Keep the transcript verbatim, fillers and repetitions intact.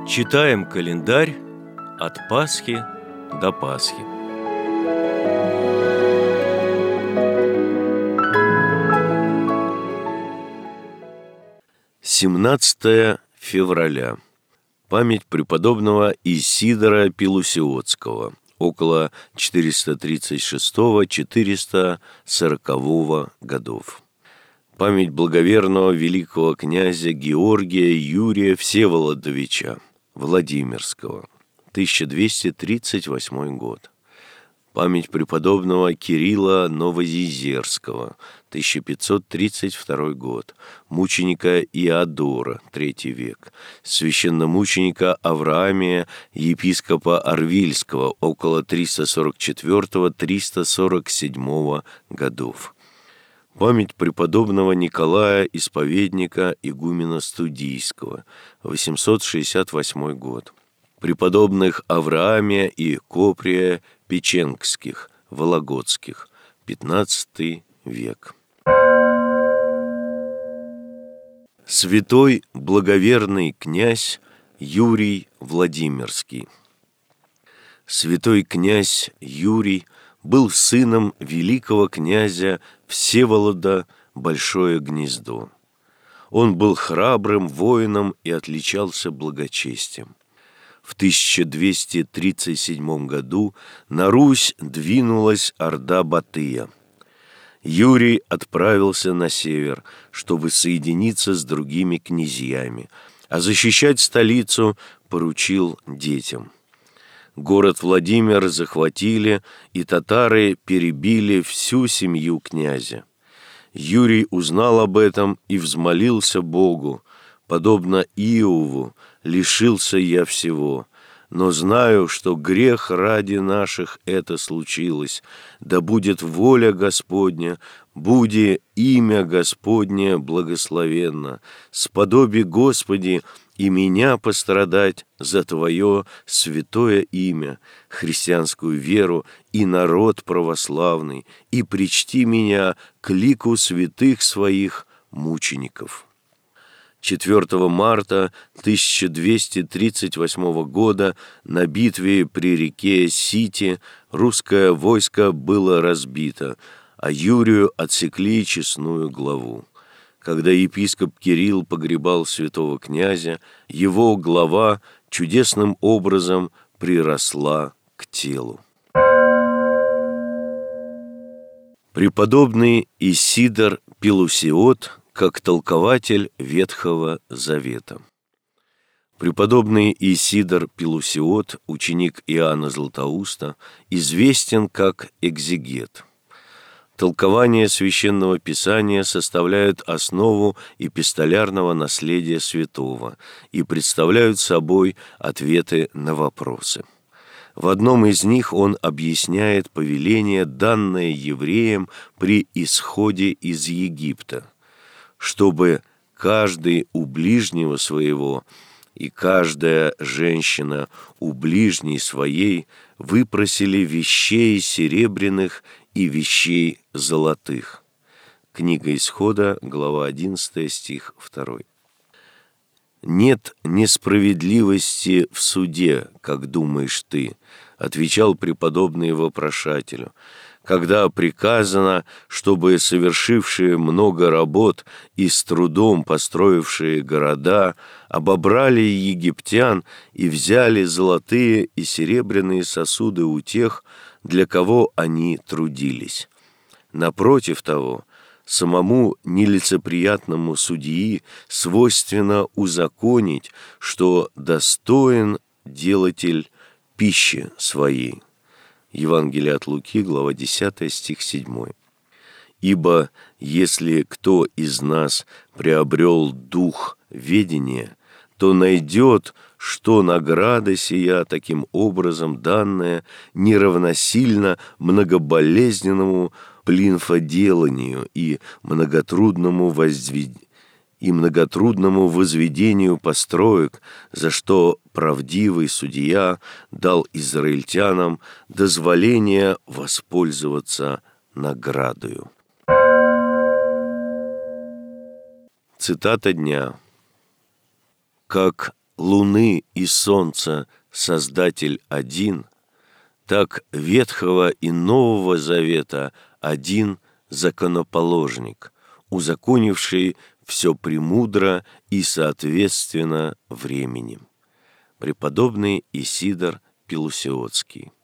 Читаем календарь от Пасхи до Пасхи. семнадцатое февраля. Память преподобного Исидора Пелусиотского, около четыреста тридцать шестого - четыреста сорокового годов. Память благоверного великого князя Георгия Юрия Всеволодовича Владимирского, тысяча двести тридцать восьмой год. Память преподобного Кирилла Новозизерского, тысяча пятьсот тридцать второй год, мученика Иодора, третий век, священномученика Авраамия, епископа Арвильского, около триста сорок четвёртого - триста сорок седьмого годов. Память преподобного Николая Исповедника, игумена Студийского, восемьсот шестьдесят восьмой год. Преподобных Авраамия и Коприя Печенгских, Вологодских, пятнадцатый век. Святой благоверный князь Юрий Владимирский. Святой князь Юрий был сыном великого князя Всеволода Большое Гнездо. Он был храбрым воином и отличался благочестием. В тысяча двести тридцать седьмом году на Русь двинулась орда Батыя. Юрий отправился на север, чтобы соединиться с другими князьями, а защищать столицу поручил детям. Город Владимир захватили, и татары перебили всю семью князя. Юрий узнал об этом и взмолился Богу: подобно Иову, лишился я всего, но знаю, что грех ради наших это случилось. Да будет воля Господня, буди имя Господне благословенно. Сподоби, Господи, и меня пострадать за Твое святое имя, христианскую веру и народ православный, и причти меня к лику святых своих мучеников. четвёртого марта тысяча двести тридцать восьмого года на битве при реке Сити русское войско было разбито, а Юрию отсекли честную главу. Когда епископ Кирилл погребал святого князя, его глава чудесным образом приросла к телу. Преподобный Исидор Пелусиот как толкователь Ветхого Завета. Преподобный Исидор Пелусиот, ученик Иоанна Златоуста, известен как экзегет. Толкования Священного Писания составляют основу эпистолярного наследия святого и представляют собой ответы на вопросы. В одном из них он объясняет повеление, данное евреям при исходе из Египта, чтобы каждый у ближнего своего и каждая женщина у ближней своей выпросили вещей серебряных и вещей золотых. Книга Исхода, глава одиннадцатая, стих второй. «Нет несправедливости в суде, как думаешь ты», — отвечал преподобный вопрошателю, «когда приказано, чтобы совершившие много работ и с трудом построившие города обобрали египтян и взяли золотые и серебряные сосуды у тех, для кого они трудились. Напротив того, самому нелицеприятному судьи свойственно узаконить, что достоин делатель пищи своей». Евангелие от Луки, глава десятая, стих седьмой. «Ибо если кто из нас приобрел дух ведения, то найдет, что награда сия таким образом данная неравносильно многоболезненному плинфоделанию и многотрудному возведению, и многотрудному возведению построек, за что правдивый судья дал израильтянам дозволение воспользоваться наградою». Цитата дня. «Как луны и солнца Создатель один, так Ветхого и Нового Завета один законоположник, узаконивший все премудро и соответственно времени. Преподобный Исидор Пелусиотский.